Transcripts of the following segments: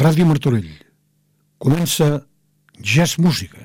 Ràdio Martorell. Comença Jazz Música.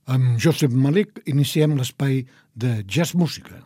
Amb Joseph Malik iniciem l'espai de jazz música.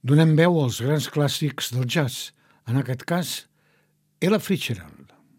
Donem veu als grans clàssics del jazz, en aquest cas, Ella Fitzgerald.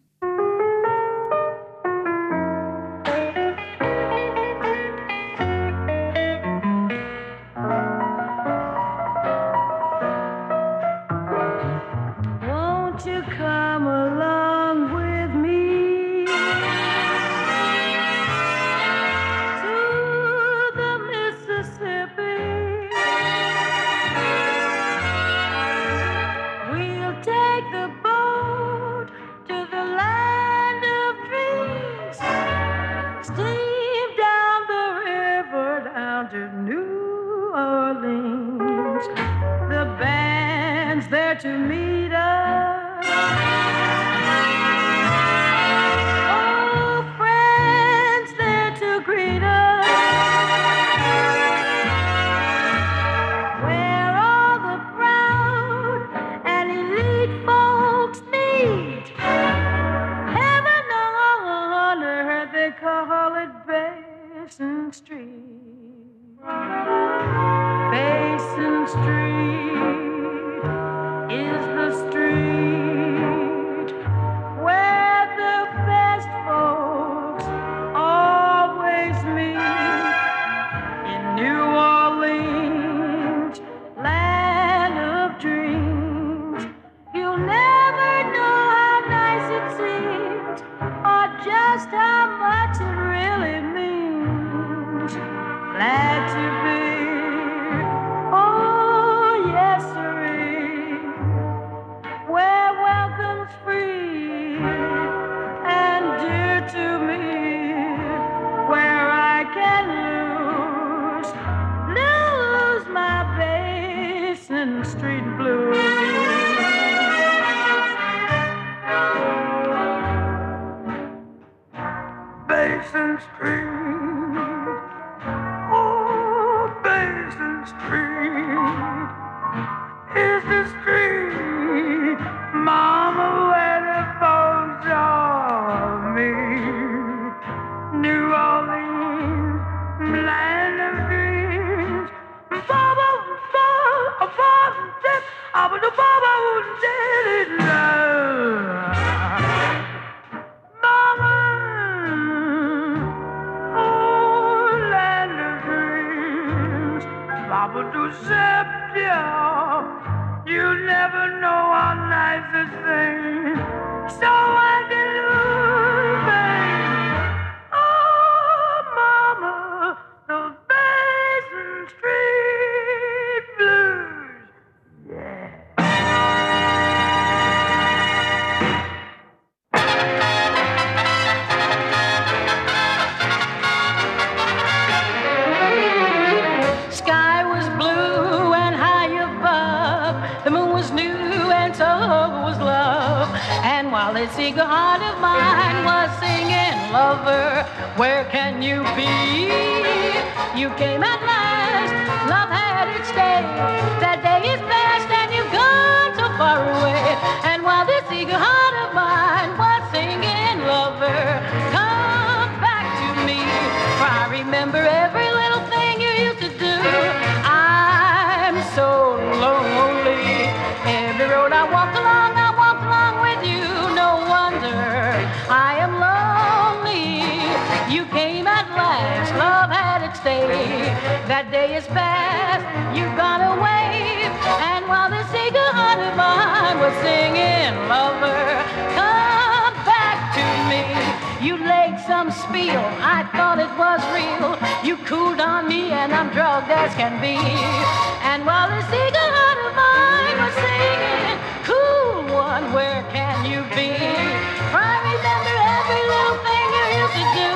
That day is past, you've gone away. And while this eager heart of mine was singing, lover, come back to me. You laid some spiel, I thought it was real. You cooled on me and I'm drugged as can be. And while this eager heart of mine was singing, cool one, where can you be? For I remember every little thing you used to do.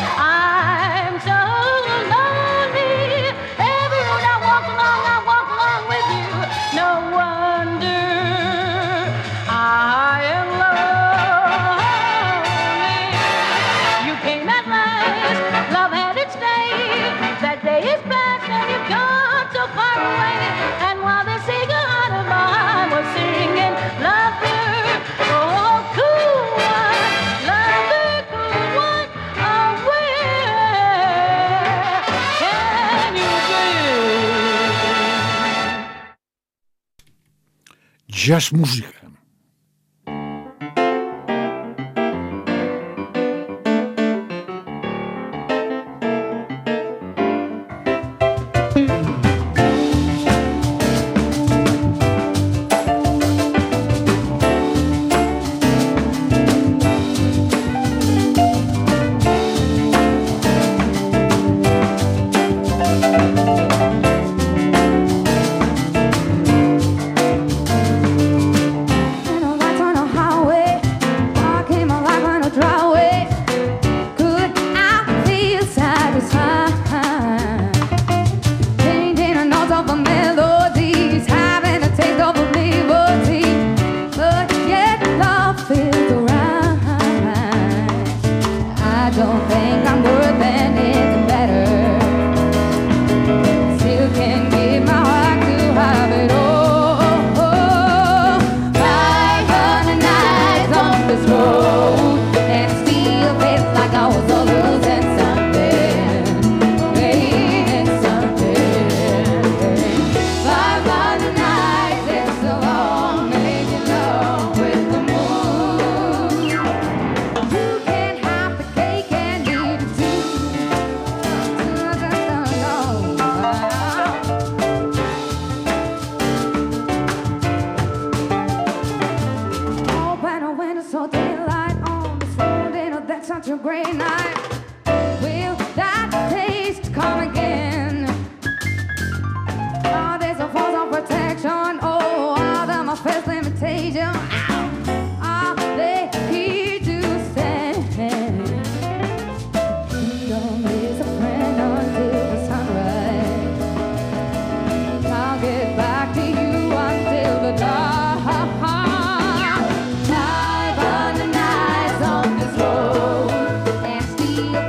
I'm so lonely. Every road I walk along with you. No wonder I am lonely. You came at last, love had its day. That day is past and you've gone so far away. And while this eager heart of mine was singing, lover, jazzmuzika. Steel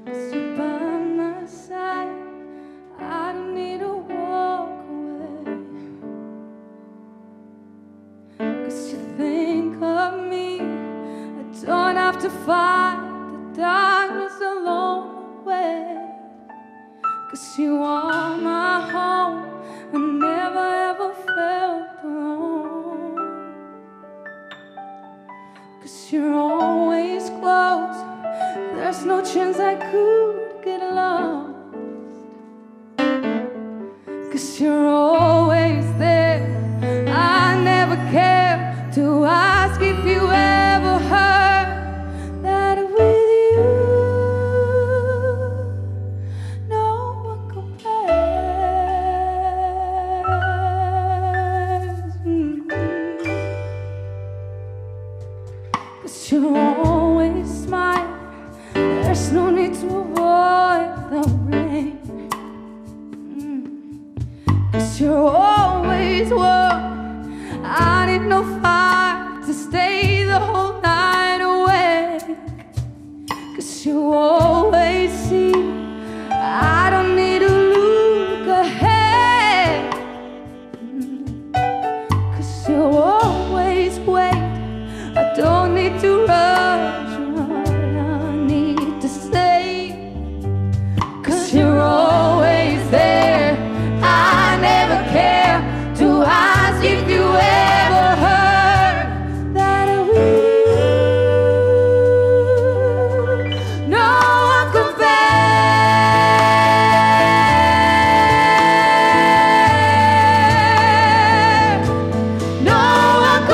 'Cause you're by my side, I don't need to walk away. 'Cause you think of me, I don't have to fight the darkness along the way. 'Cause you are my home, I never ever felt alone. 'Cause you're always close, there's no chance I could get lost. 'Cause you're always there, I never care to ask if you ever heard that with you no one compares. 'Cause you're always smiling, there's no need to avoid the rain. 'Cause you're always warm, I need no fire to stay the whole night awake. 'Cause you always see, I don't need to look ahead. 'Cause you always wait, I don't need to rush what I need to say. 'Cause you're always there, I never care to ask if you ever heard that with you no one compares. No one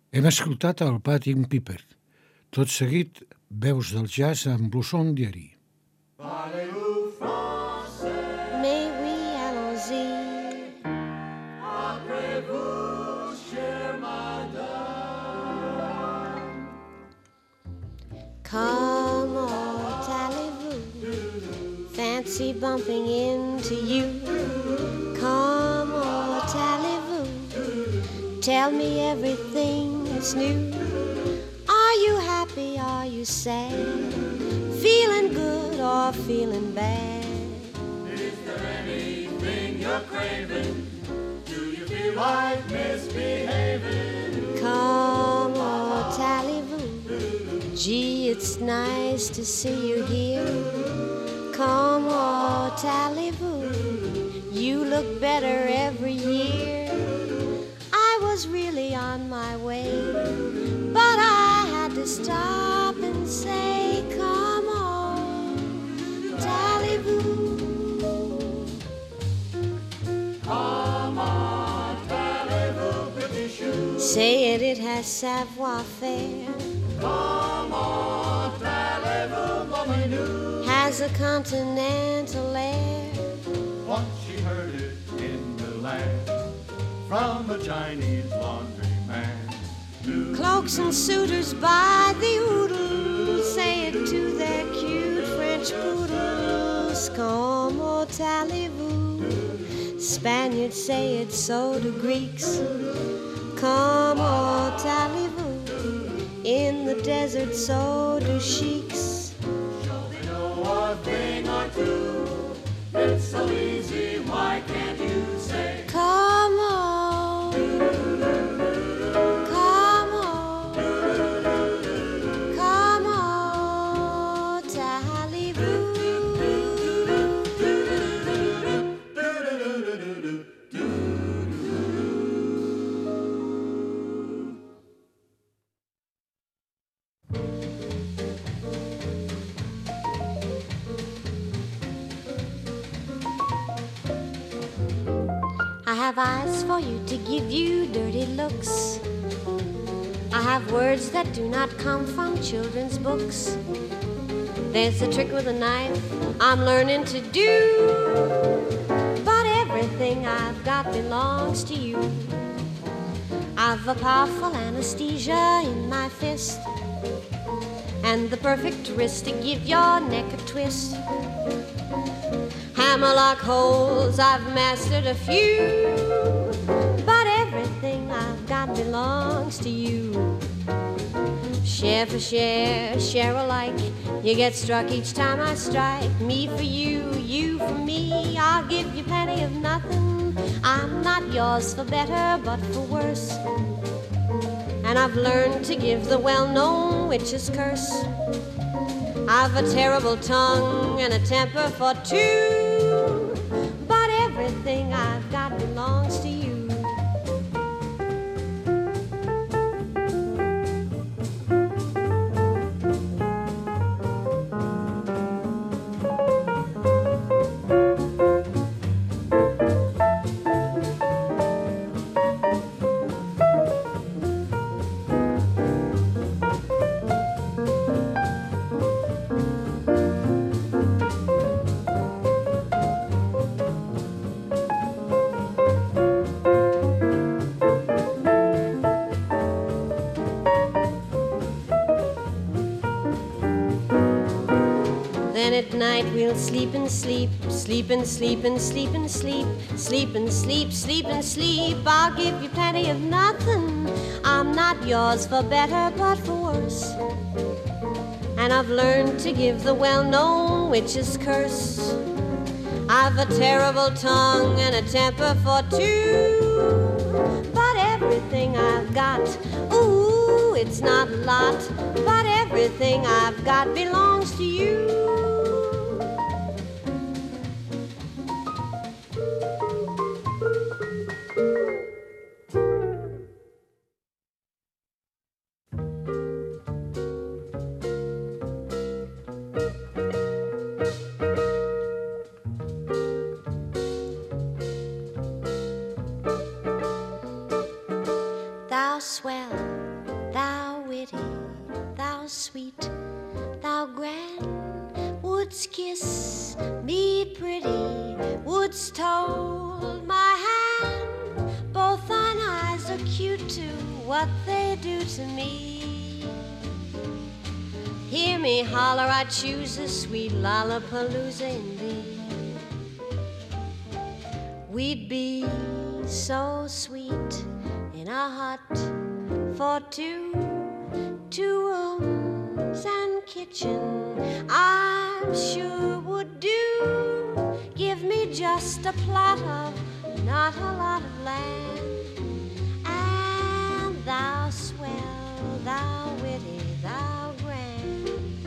Hem escoltat el Patty Piper. Tot seguit, veus del jazz amb Blouson Diary. Mais oui, allons-y. Après vous, chère madame. Comment allez-vous? Fancy bumping into you. Comment allez-vous? Tell me everything that's new. Are you happy? Are you sad? Feeling good or feeling bad? Is there anything you're craving? Do you feel like misbehaving? Comment allez-vous? Gee, it's nice to see you here. Comment allez-vous? You look better every year. I was really on my way, but I had to stop and say, comment allez-vous? Comment allez-vous, petit chou? Say it has savoir-faire. Comment allez-vous, mon minou? Has a continental air. Once she heard it in Milan from a Chinese laundryman. Cloaks and suitors by the oodle say it to their cute French poodles. Comment allez-vous? Spaniards say it so to Greeks. Comment allez-vous? In the desert so do sheiks. They know a thing or two. It's so easy, why can't you say? Comment? Comment? Comment allez-vous? I have eyes for you to give you dirty looks. I have words that do not come from children's books. There's a trick with a knife I'm learning to do, but everything I've got belongs to you. I've a powerful anesthesia in my fist, and the perfect wrist to give your neck a twist. Hammerlock holes, I've mastered a few, but everything I've got belongs to you. Share for share, share alike. You get struck each time I strike. Me for you, you for me. I'll give you plenty of nothing. I'm not yours for better, but for worse. And I've learned to give the well-known witch's curse. I've a terrible tongue and a temper for two, but everything I've got belongs to you. At night we'll sleep and sleep, sleep and sleep and sleep and sleep, sleep and sleep, sleep and sleep. I'll give you plenty of nothing. I'm not yours for better but for worse. And I've learned to give the well-known witch's curse. I've a terrible tongue and a temper for two, but everything I've got, ooh, it's not a lot, but everything I've got belongs to you. Thou swell what they do to me. Hear me holler, I choose a sweet Lollapalooza in thee. We'd be so sweet in a hut for two rooms and kitchen, I'm sure would do. Give me just a plot of not a lot of land, and thou swell, thou witty, thou grand.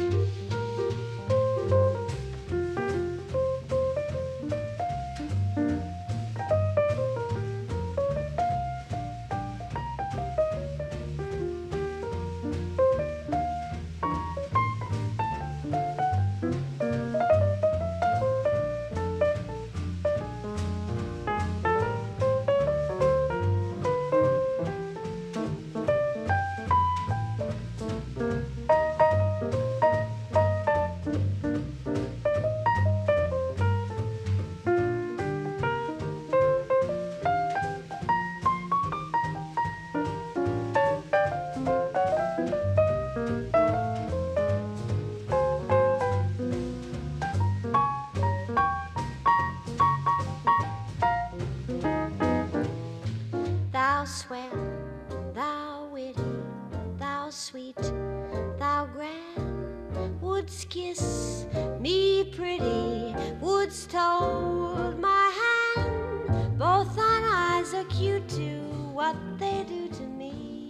Thou swell, thou witty, thou sweet, thou grand, wouldst kiss me pretty, wouldst hold my hand. Both thine eyes are cute to what they do to me.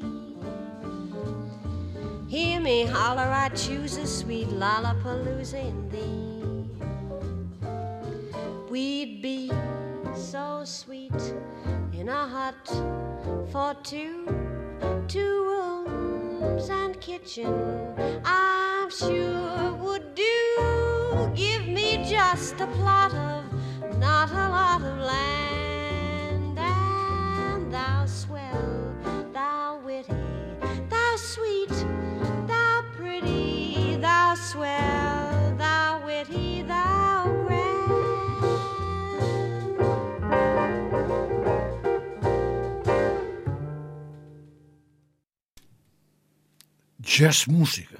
Hear me holler, I choose a sweet Lollapalooza in thee. We'd be so sweet in a hut for two rooms and kitchen, I'm sure would do. Give me just a plot of not a lot of land, and thou swell, thou witty, thou sweet, thou pretty, thou swell, thou witty, thou grand. Jazz música.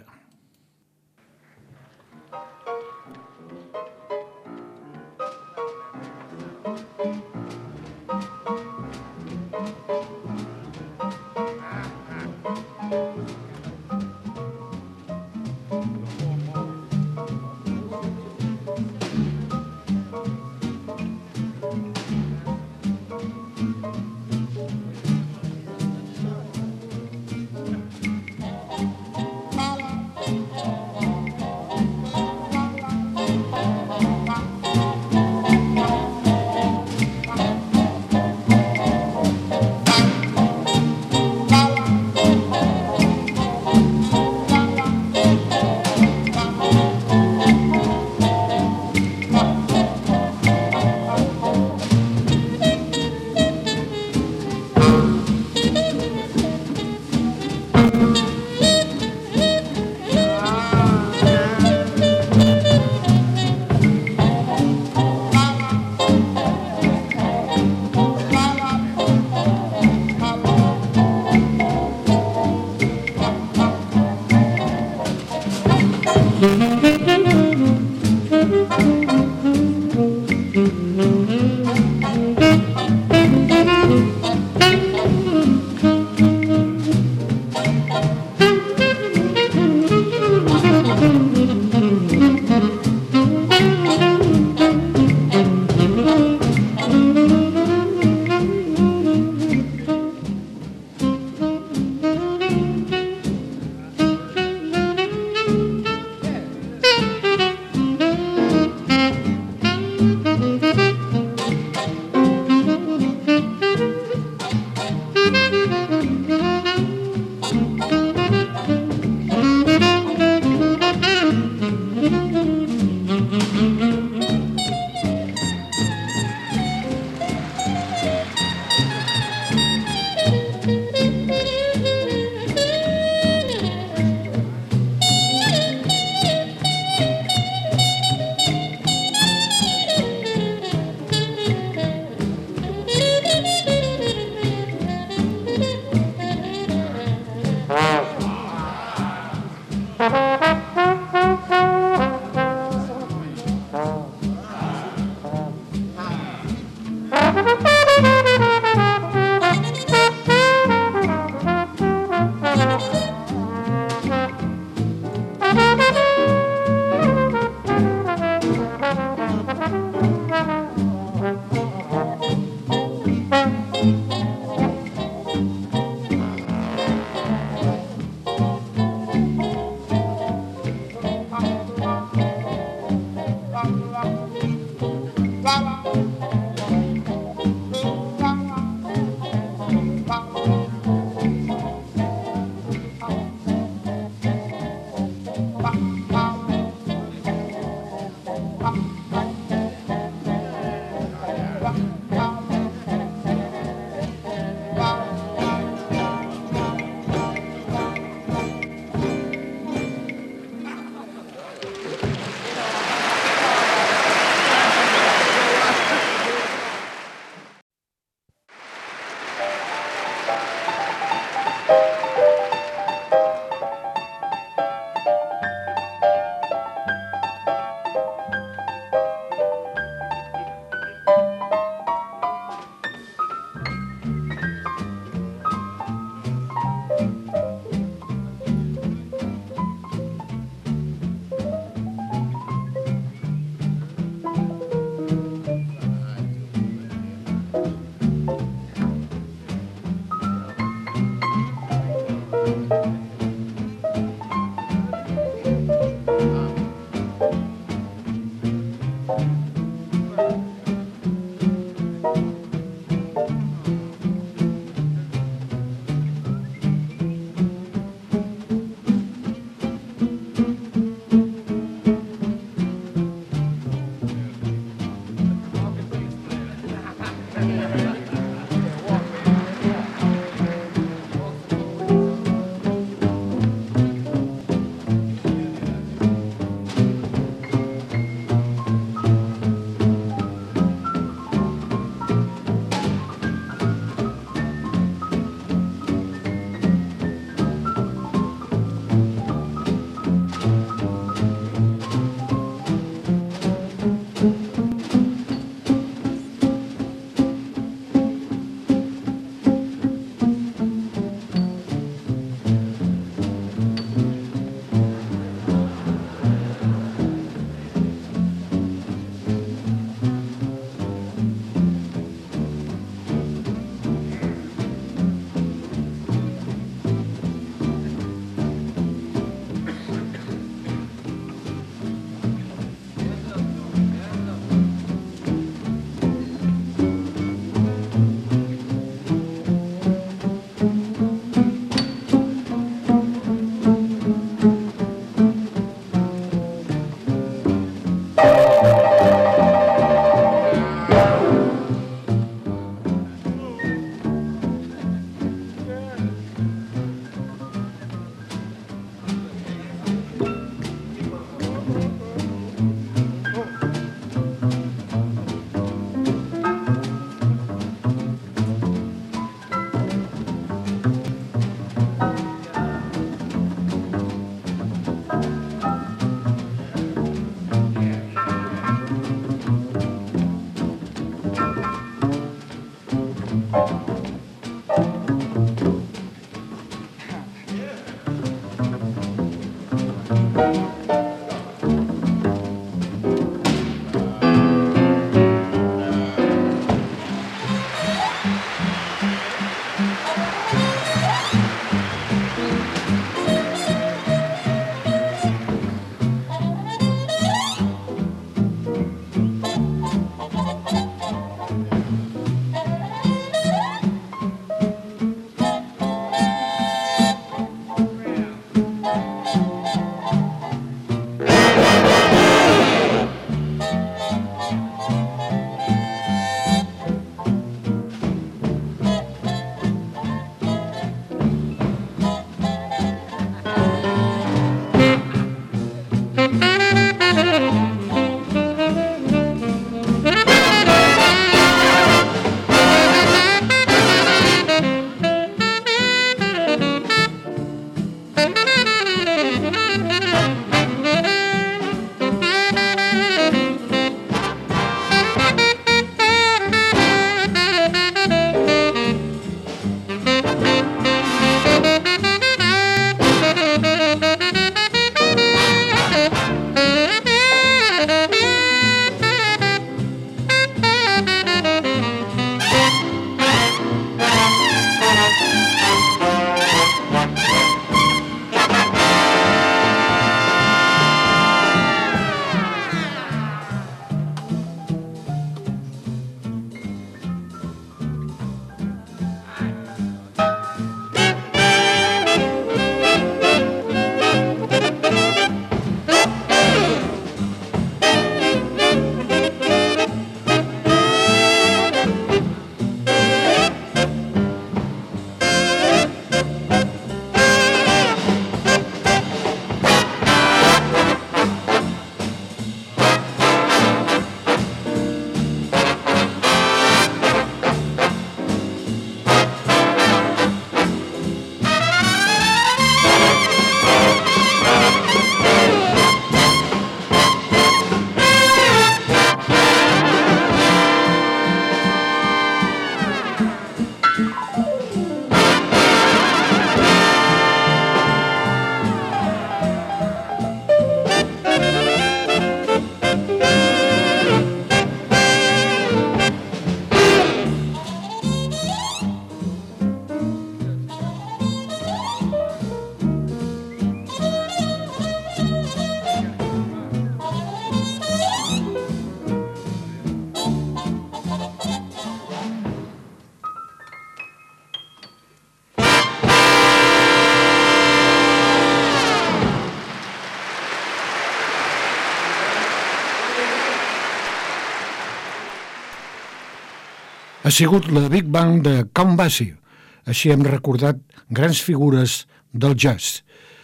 Ha sigut la Big Band de Count Basie. Així hem recordat grans figures del jazz.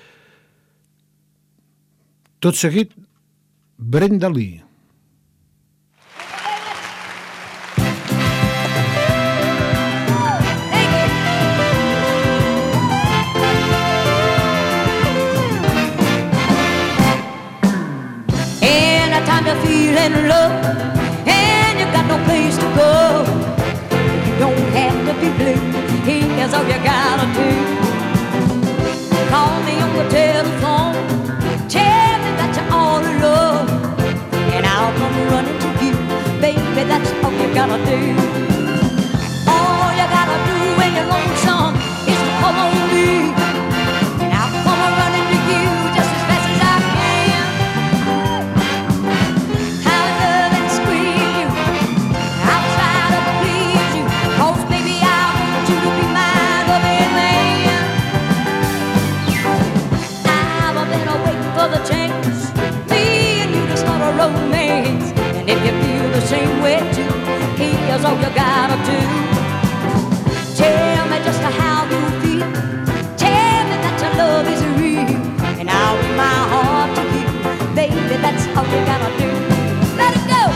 Tot seguit, Brenda Lee. Anytime you're feeling low and you got no place to go, you don't have to be blue. Here's all you gotta do. Call me on the telephone, tell me that you're all alone, and I'll come running to you. Baby, that's all you gotta do. All you gotta do when you're lonesome is to call on me, and I'll come running to you just as fast as I can. I'll love and squeeze you, I'll try to please you, 'cause baby I want you to be my loving man. I've been waiting for the chance, me and you to start a romance. And if you feel the same way too, here's all you gotta do. Tell me just how you feel, tell me that your love is real, and I'll give my heart to you. Baby, that's all you gotta do. Let it go!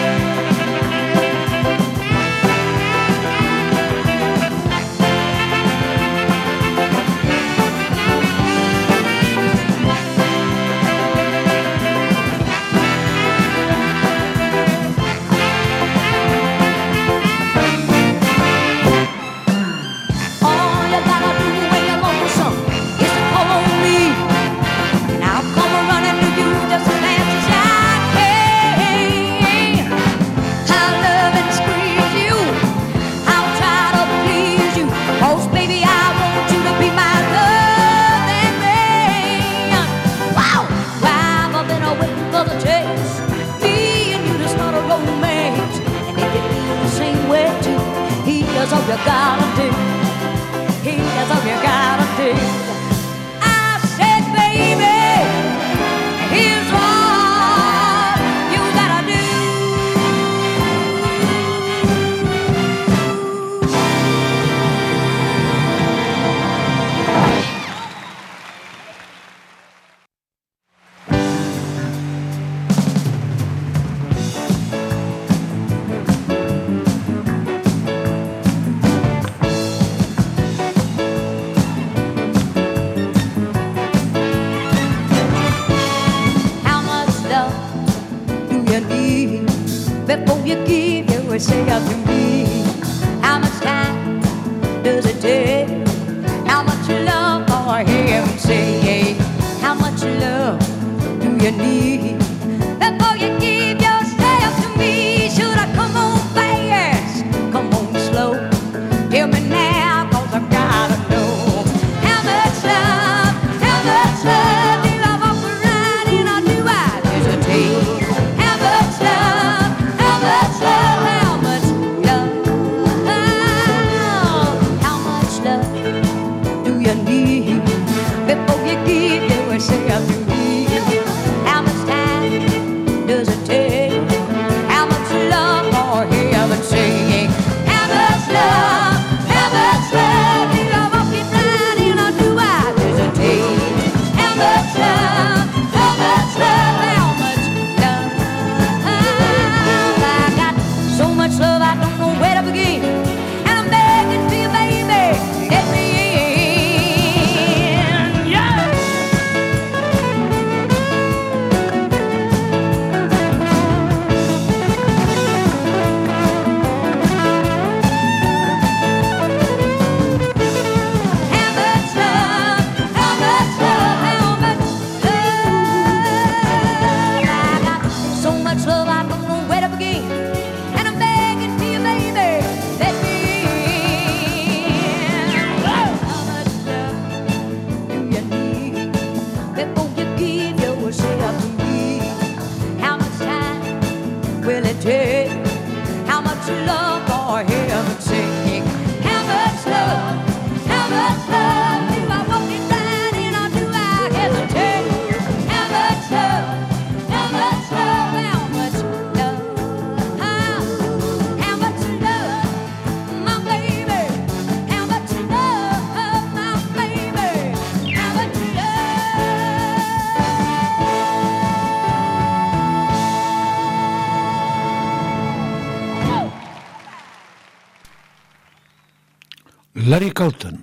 Here's all you gotta do. Here's all you gotta do. I said, baby, here's all you gotta do. Before you give yourself to me, how much time does it take? How much love for heaven's sake? How much love do you need before you give yourself to me? Should I come on fast, come on slow? Tell me now, 'cause I gotta know. How much love do I walk around and I do I hesitate? How much love, how much love, how much love, how much love do you need before you give yourself to me? How much time does it take? How much love for heaven's sake? How much love do I walk it right and I do I hesitate? How much love, how much love, how much love? I got so much love I don't know where to begin, and I'm begging for you, baby, let me in. Yeah. How much love, how much love, how much love? I got so much love I don't know where to begin, and I'm begging for you, baby, let Larry Carlton.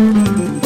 Thank you.